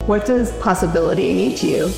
What does possibility mean to you?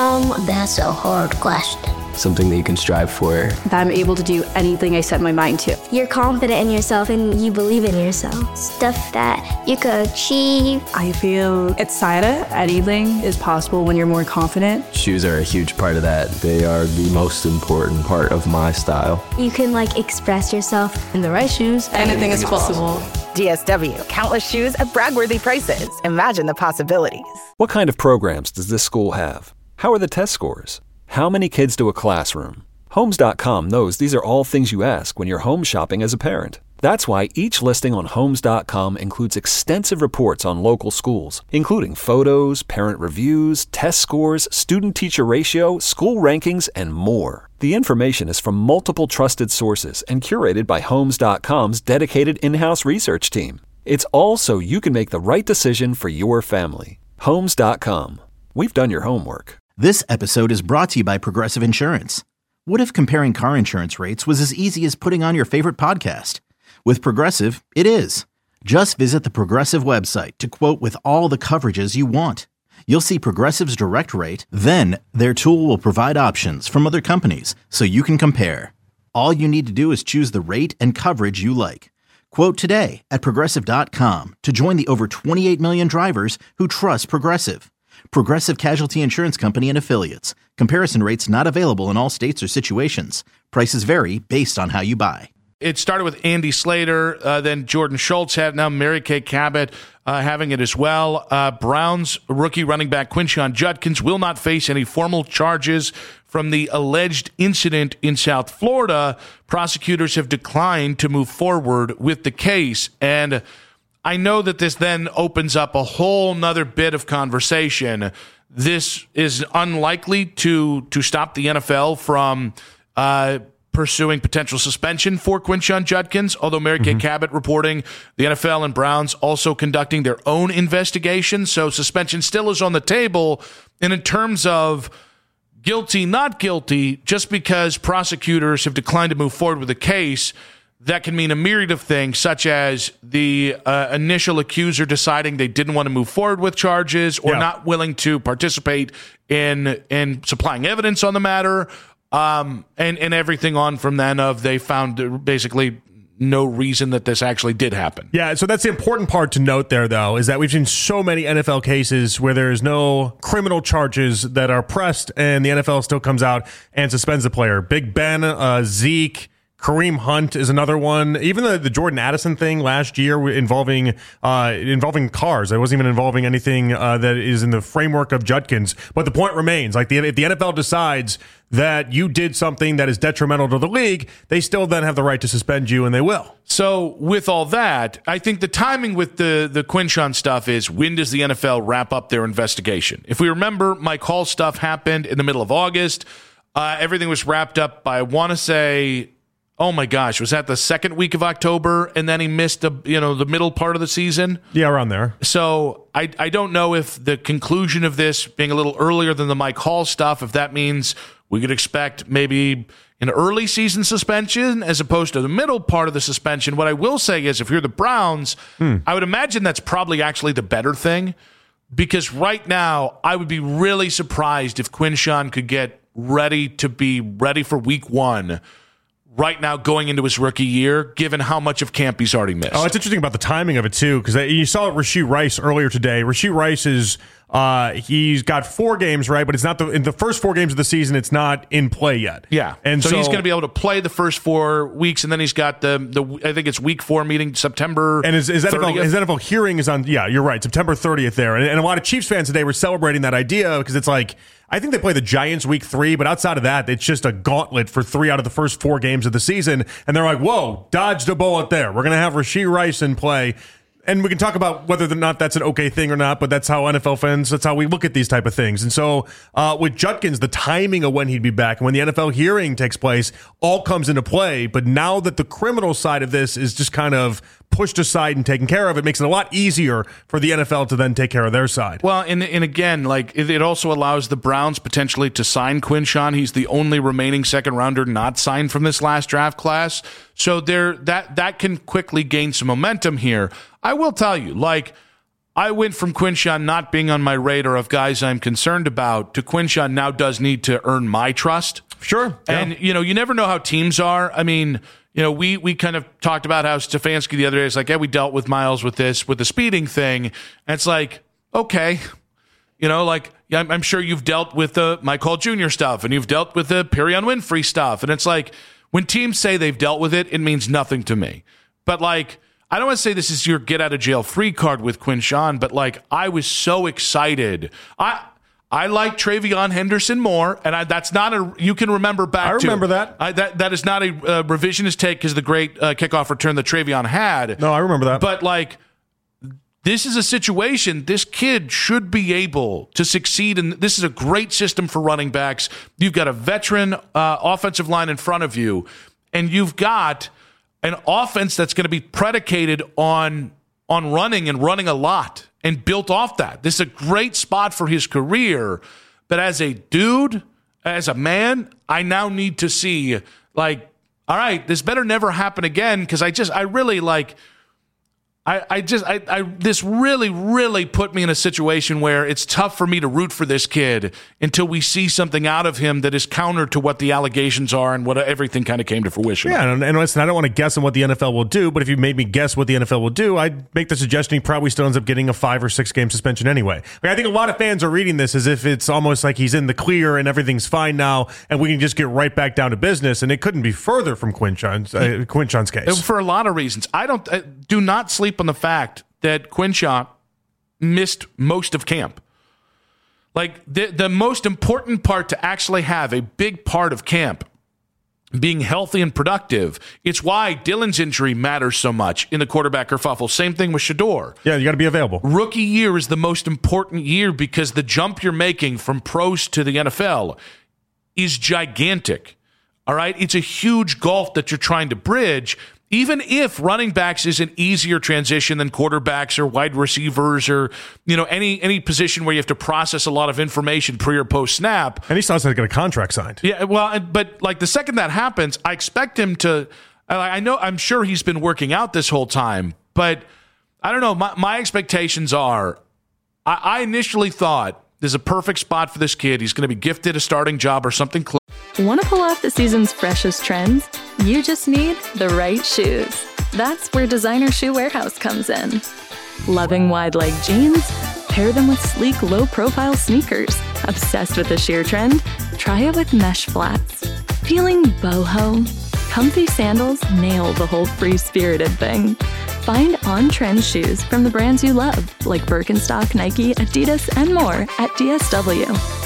That's a hard question. Something that you can strive for. That I'm able to do anything I set my mind to. You're confident in yourself and you believe in yourself. Stuff that you could achieve. I feel excited. Anything is possible when you're more confident. Shoes are a huge part of that. They are the most important part of my style. You can express yourself. In the right shoes, anything is possible. DSW, countless shoes at brag-worthy prices. Imagine the possibilities. What kind of programs does this school have? How are the test scores? How many kids do a classroom? Homes.com knows these are all things you ask when you're home shopping as a parent. That's why each listing on Homes.com includes extensive reports on local schools, including photos, parent reviews, test scores, student-teacher ratio, school rankings, and more. The information is from multiple trusted sources and curated by Homes.com's dedicated in-house research team. It's all so you can make the right decision for your family. Homes.com. We've done your homework. This episode is brought to you by Progressive Insurance. What if comparing car insurance rates was as easy as putting on your favorite podcast? With Progressive, it is. Just visit the Progressive website to quote with all the coverages you want. You'll see Progressive's direct rate, then their tool will provide options from other companies so you can compare. All you need to do is choose the rate and coverage you like. Quote today at Progressive.com to join the over 28 million drivers who trust Progressive. Progressive Casualty Insurance Company and Affiliates. Comparison rates not available in all states or situations. Prices vary based on how you buy. It started with Andy Slater, then Jordan Schultz had it, now Mary Kay Cabot having it as well. Browns rookie running back Quinshon Judkins will not face any formal charges from the alleged incident in South Florida. Prosecutors have declined to move forward with the case, and I know that this then opens up a whole nother bit of conversation. This is unlikely to stop the NFL from pursuing potential suspension for Quinshon Judkins, although Mary Kay Cabot reporting the NFL and Browns also conducting their own investigation, so suspension still is on the table. And in terms of guilty, not guilty, just because prosecutors have declined to move forward with the case, that can mean a myriad of things, such as the initial accuser deciding they didn't want to move forward with charges or not willing to participate in supplying evidence on the matter, and everything on from then of they found basically no reason that this actually did happen. Yeah, so that's the important part to note there, though, is that we've seen so many NFL cases where there's no criminal charges that are pressed, and the NFL still comes out and suspends the player. Big Ben, Zeke, Kareem Hunt is another one. Even the Jordan Addison thing last year involving cars. It wasn't even involving anything that is in the framework of Judkins. But the point remains, if the NFL decides that you did something that is detrimental to the league, they still then have the right to suspend you, and they will. So with all that, I think the timing with the Quinshon stuff is, when does the NFL wrap up their investigation? If we remember, Mike Hall stuff happened in the middle of August. Everything was wrapped up by, I want to say, oh my gosh, was that the second week of October, and then he missed the middle part of the season? Yeah, around there. So I don't know if the conclusion of this being a little earlier than the Mike Hall stuff, if that means we could expect maybe an early season suspension as opposed to the middle part of the suspension. What I will say is, if you're the Browns, I would imagine that's probably actually the better thing, because right now I would be really surprised if Quinshon could get ready to be ready for week one right now going into his rookie year, given how much of camp he's already missed. Oh, it's interesting about the timing of it, too, because you saw Rashee Rice earlier today. Rashee Rice is he's got 4 games, right? But it's not in the first 4 games of the season, it's not in play yet. Yeah. And so he's going to be able to play the first 4 weeks, and then he's got the I think it's week 4 meeting September. And his NFL hearing is on, you're right, September 30th there. And a lot of Chiefs fans today were celebrating that idea, because it's like, I think they play the Giants week 3, but outside of that, it's just a gauntlet for 3 out of the first 4 games of the season. And they're like, whoa, dodged a bullet there. We're going to have Rashee Rice in play. And we can talk about whether or not that's an okay thing or not, but that's how NFL fans, that's how we look at these type of things. And so with Judkins, the timing of when he'd be back and when the NFL hearing takes place all comes into play. But now that the criminal side of this is just kind of pushed aside and taken care of, it makes it a lot easier for the NFL to then take care of their side. Well, and again, it also allows the Browns potentially to sign Quinshon. He's the only remaining second rounder not signed from this last draft class. So that can quickly gain some momentum here. I will tell you, I went from Quinshon not being on my radar of guys I'm concerned about to Quinshon now does need to earn my trust. Sure. Yeah. And, you never know how teams are. I mean, we kind of talked about how Stefanski the other day is like, we dealt with Miles with this, with the speeding thing. And it's like, okay, I'm sure you've dealt with the Mike Hall Jr. stuff and you've dealt with the Perion Winfrey stuff. And it's like, when teams say they've dealt with it, it means nothing to me. But I don't want to say this is your get out of jail free card with Quinshon, but I was so excited. I like Travion Henderson more, and that's not you can remember back. I remember that. That is not a revisionist take because the great kickoff return that Travion had. No, I remember that. But this is a situation. This kid should be able to succeed, and this is a great system for running backs. You've got a veteran offensive line in front of you, and you've got an offense that's going to be predicated on running and running a lot and built off that. This is a great spot for his career. But as a dude, as a man, I now need to see, all right, this better never happen again because this really, really put me in a situation where it's tough for me to root for this kid until we see something out of him that is counter to what the allegations are and what everything kind of came to fruition. Yeah, and listen, I don't want to guess on what the NFL will do, but if you made me guess what the NFL will do, I'd make the suggestion he probably still ends up getting a 5 or 6 game suspension anyway. I think a lot of fans are reading this as if it's almost like he's in the clear and everything's fine now, and we can just get right back down to business, and it couldn't be further from Quinshon's case. For a lot of reasons. Do not sleep on the fact that Quinshon missed most of camp. The most important part to actually have a big part of camp being healthy and productive, it's why Dillon's injury matters so much in the quarterback kerfuffle. Same thing with Shedeur. Yeah, you got to be available. Rookie year is the most important year because the jump you're making from pros to the NFL is gigantic. All right? It's a huge gulf that you're trying to bridge. Even if running backs is an easier transition than quarterbacks or wide receivers or any position where you have to process a lot of information pre or post snap. And he still hasn't got a contract signed. Yeah, well, but the second that happens, I expect him to. I'm sure he's been working out this whole time, but I don't know. My expectations are. I initially thought there's a perfect spot for this kid. He's going to be gifted a starting job or something close. Want to pull off the season's freshest trends? You just need the right shoes. That's where Designer Shoe Warehouse comes in. Loving wide leg jeans? Pair them with sleek, low-profile sneakers. Obsessed with the sheer trend? Try it with mesh flats. Feeling boho? Comfy sandals nail the whole free-spirited thing. Find on-trend shoes from the brands you love, like Birkenstock, Nike, Adidas, and more at DSW.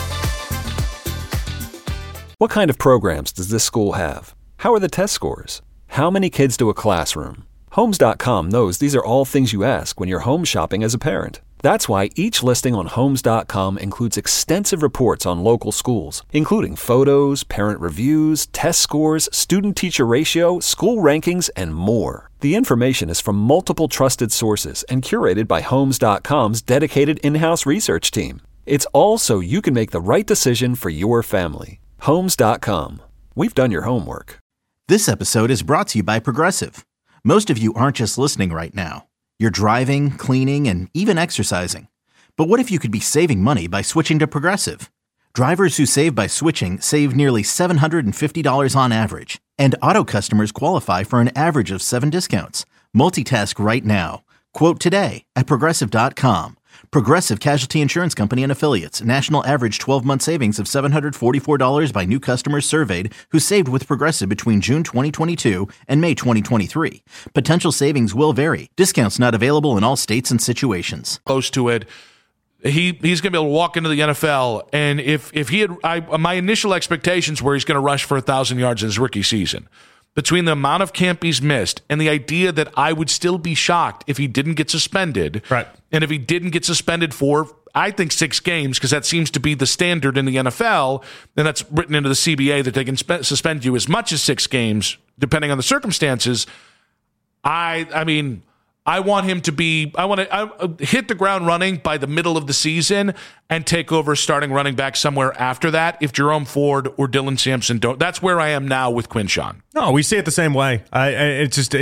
What kind of programs does this school have? How are the test scores? How many kids do a classroom? Homes.com knows these are all things you ask when you're home shopping as a parent. That's why each listing on Homes.com includes extensive reports on local schools, including photos, parent reviews, test scores, student-teacher ratio, school rankings, and more. The information is from multiple trusted sources and curated by Homes.com's dedicated in-house research team. It's all so you can make the right decision for your family. Homes.com. We've done your homework. This episode is brought to you by Progressive. Most of you aren't just listening right now. You're driving, cleaning, and even exercising. But what if you could be saving money by switching to Progressive? Drivers who save by switching save nearly $750 on average. And auto customers qualify for an average of 7 discounts. Multitask right now. Quote today at Progressive.com. Progressive Casualty Insurance Company and Affiliates. National average 12-month savings of $744 by new customers surveyed who saved with Progressive between June 2022 and May 2023. Potential savings will vary. Discounts not available in all states and situations. Close to it. He's going to be able to walk into the NFL, and if he had, my initial expectations were he's going to rush for 1,000 yards in his rookie season. Between the amount of camp he's missed and the idea that I would still be shocked if he didn't get suspended, right? And if he didn't get suspended for, I think, 6 games, because that seems to be the standard in the NFL, and that's written into the CBA that they can suspend you as much as 6 games, depending on the circumstances. I mean, I want him to be, I want to hit the ground running by the middle of the season and take over starting running back somewhere after that if Jerome Ford or Dylan Sampson don't. That's where I am now with Quinshon. No, we see it the same way.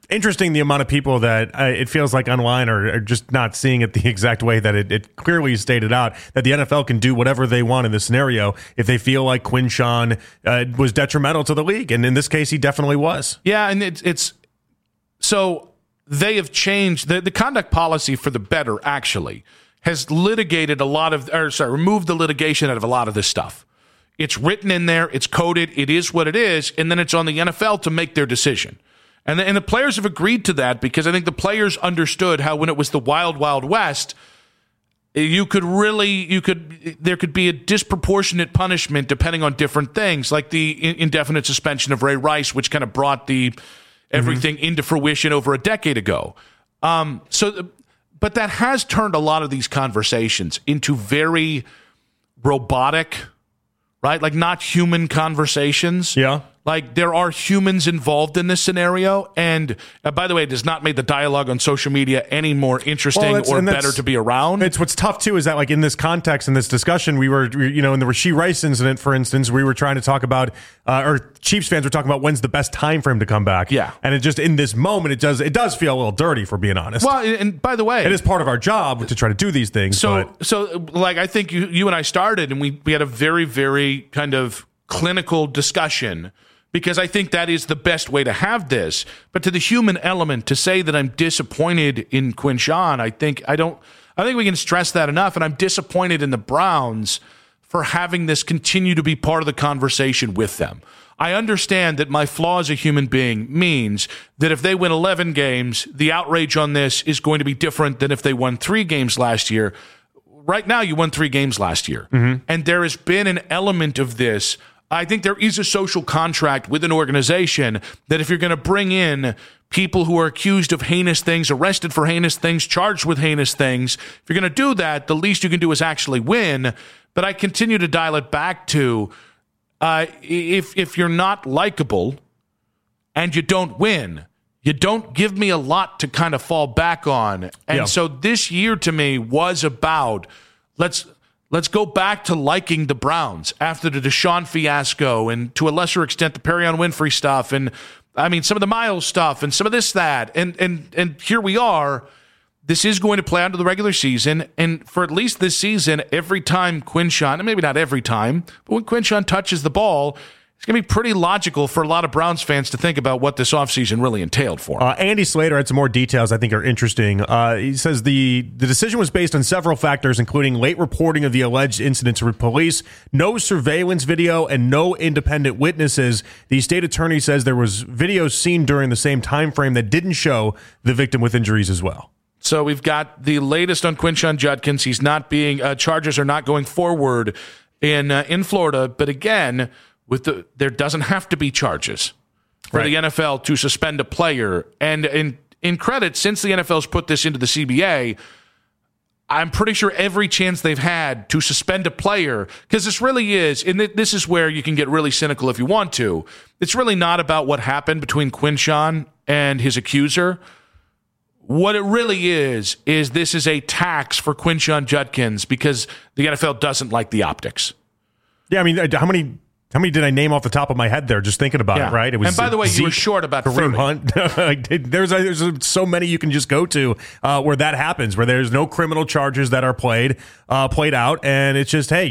interesting the amount of people that it feels like online are just not seeing it the exact way that it clearly stated out, that the NFL can do whatever they want in this scenario if they feel like Quinshon was detrimental to the league. And in this case, he definitely was. Yeah, and it's so they have changed the conduct policy for the better, actually, has litigated removed the litigation out of a lot of this stuff. It's written in there, it's coded, it is what it is, and then it's on the NFL to make their decision. And the players have agreed to that because I think the players understood how when it was the wild, wild west, there could be a disproportionate punishment depending on different things, like the indefinite suspension of Ray Rice, which kind of brought the everything into fruition over a decade ago. But that has turned a lot of these conversations into very robotic, right? Like not human conversations. Yeah. Like there are humans involved in this scenario, and by the way, it has not made the dialogue on social media any more interesting or better to be around. It's what's tough too is that like in this context, in this discussion, we were in the Rashee Rice incident, for instance, we were trying to talk about, or Chiefs fans were talking about when's the best time for him to come back. Yeah, and it just in this moment, it does feel a little dirty, for being honest. Well, and by the way, it is part of our job to try to do these things. So like I think you and I started, and we had a very, very kind of clinical discussion. Because I think that is the best way to have this. But to the human element, to say that I'm disappointed in Quinshon, I think we can stress that enough. And I'm disappointed in the Browns for having this continue to be part of the conversation with them. I understand that my flaw as a human being means that if they win 11 games, the outrage on this is going to be different than if they won 3 games last year. Right now, you won 3 games last year. Mm-hmm. And there has been an element of this. I think there is a social contract with an organization that if you're going to bring in people who are accused of heinous things, arrested for heinous things, charged with heinous things, if you're going to do that, the least you can do is actually win. But I continue to dial it back to if you're not likable and you don't win, you don't give me a lot to kind of fall back on. And so this year to me was about Let's go back to liking the Browns after the Deshaun fiasco and to a lesser extent the Perion Winfrey stuff and I mean some of the Miles stuff and some of this, that. And here we are. This is going to play out into the regular season. And for at least this season, every time Quinshon, and maybe not every time, but when Quinshon touches the ball, it's going to be pretty logical for a lot of Browns fans to think about what this offseason really entailed for him. Andy Slater had some more details I think are interesting. He says the decision was based on several factors, including late reporting of the alleged incidents with police, no surveillance video, and no independent witnesses. The state attorney says there was videos seen during the same time frame that didn't show the victim with injuries as well. So we've got the latest on Quinshon Judkins. He's not being charges are not going forward in Florida, but again, there doesn't have to be charges for the NFL to suspend a player. And in credit, since the NFL's put this into the CBA, I'm pretty sure every chance they've had to suspend a player, because this really is, and this is where you can get really cynical if you want to, it's really not about what happened between Quinshon and his accuser. What it really is this is a tax for Quinshon Judkins because the NFL doesn't like the optics. Yeah, I mean, how many did I name off the top of my head there? Just thinking about it, right? It was. And by the way, you were short about Kareem Hunt. There's so many you can just go to where that happens, where there's no criminal charges that are played out, and it's just, hey,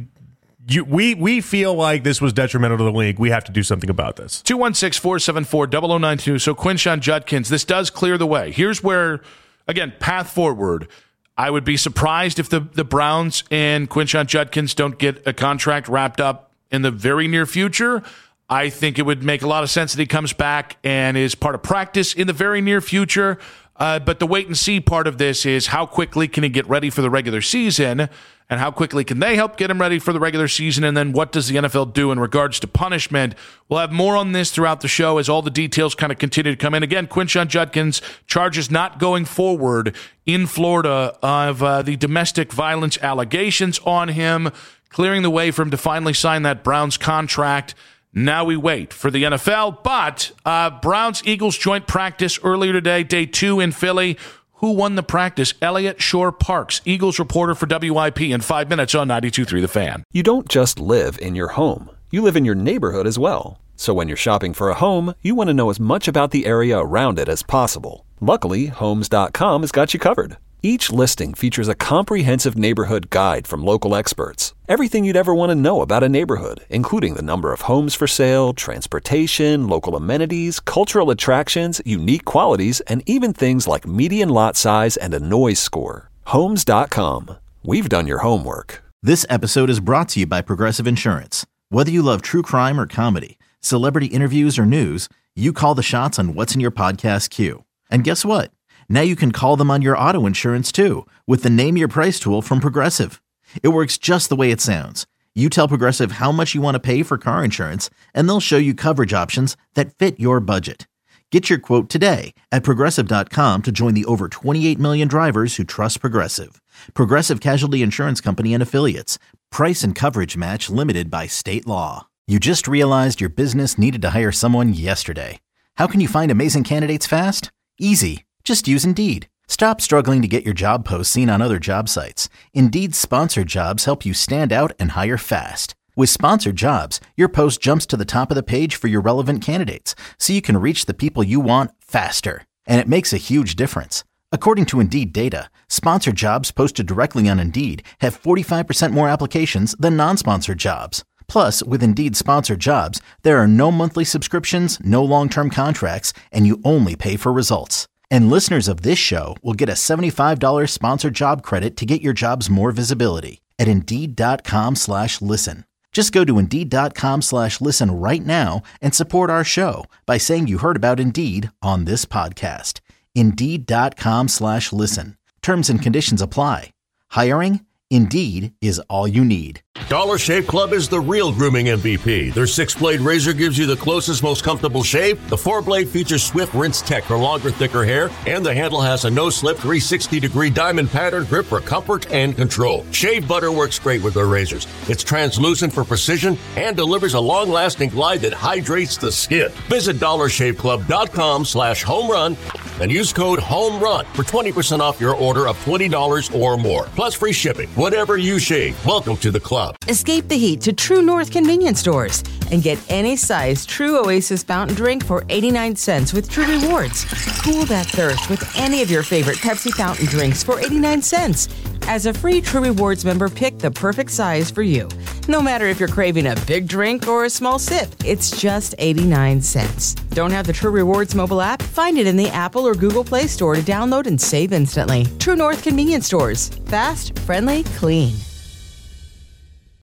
we feel like this was detrimental to the league. We have to do something about this. 216-474-0092. So Quinshon Judkins, this does clear the way. Here's where, again, path forward. I would be surprised if the Browns and Quinshon Judkins don't get a contract wrapped up in the very near future. I think it would make a lot of sense that he comes back and is part of practice in the very near future. But the wait and see part of this is how quickly can he get ready for the regular season, and how quickly can they help get him ready for the regular season, and then what does the NFL do in regards to punishment? We'll have more on this throughout the show as all the details kind of continue to come in. Again, Quinshon Judkins charges not going forward in Florida of the domestic violence allegations on him, clearing the way for him to finally sign that Browns contract. Now we wait for the NFL, but Browns-Eagles joint practice earlier today, day 2 in Philly. Who won the practice? Elliott Shore-Parks, Eagles reporter for WIP in 5 minutes on 92.3 The Fan. You don't just live in your home. You live in your neighborhood as well. So when you're shopping for a home, you want to know as much about the area around it as possible. Luckily, Homes.com has got you covered. Each listing features a comprehensive neighborhood guide from local experts. Everything you'd ever want to know about a neighborhood, including the number of homes for sale, transportation, local amenities, cultural attractions, unique qualities, and even things like median lot size and a noise score. Homes.com. We've done your homework. This episode is brought to you by Progressive Insurance. Whether you love true crime or comedy, celebrity interviews or news, you call the shots on what's in your podcast queue. And guess what? Now you can call them on your auto insurance too with the Name Your Price tool from Progressive. It works just the way it sounds. You tell Progressive how much you want to pay for car insurance, and they'll show you coverage options that fit your budget. Get your quote today at Progressive.com to join the over 28 million drivers who trust Progressive. Progressive Casualty Insurance Company and Affiliates. Price and coverage match limited by state law. You just realized your business needed to hire someone yesterday. How can you find amazing candidates fast? Easy. Just use Indeed. Stop struggling to get your job posts seen on other job sites. Indeed's sponsored jobs help you stand out and hire fast. With sponsored jobs, your post jumps to the top of the page for your relevant candidates, so you can reach the people you want faster. And it makes a huge difference. According to Indeed data, sponsored jobs posted directly on Indeed have 45% more applications than non-sponsored jobs. Plus, with Indeed sponsored jobs, there are no monthly subscriptions, no long-term contracts, and you only pay for results. And listeners of this show will get a $75 sponsored job credit to get your jobs more visibility at Indeed.com/listen. Just go to Indeed.com/listen right now and support our show by saying you heard about Indeed on this podcast. Indeed.com/listen. Terms and conditions apply. Hiring? Indeed is all you need. Dollar Shave Club is the real grooming MVP. Their 6-blade razor gives you the closest, most comfortable shave. The 4-blade features swift rinse tech for longer, thicker hair, and the handle has a no-slip 360-degree diamond pattern grip for comfort and control. Shave butter works great with their razors. It's translucent for precision and delivers a long-lasting glide that hydrates the skin. Visit DollarShaveClub.com/homerun and use code HOMERUN for 20% off your order of $20 or more, plus free shipping. Whatever you shave, welcome to the club. Escape the heat to True North convenience stores and get any size True Oasis fountain drink for 89 cents with True Rewards. Cool that thirst with any of your favorite Pepsi fountain drinks for 89 cents. As a free True Rewards member, pick the perfect size for you. No matter if you're craving a big drink or a small sip, it's just 89 cents. Don't have the True Rewards mobile app? Find it in the Apple or Google Play Store to download and save instantly. True North convenience stores. Fast, friendly, clean.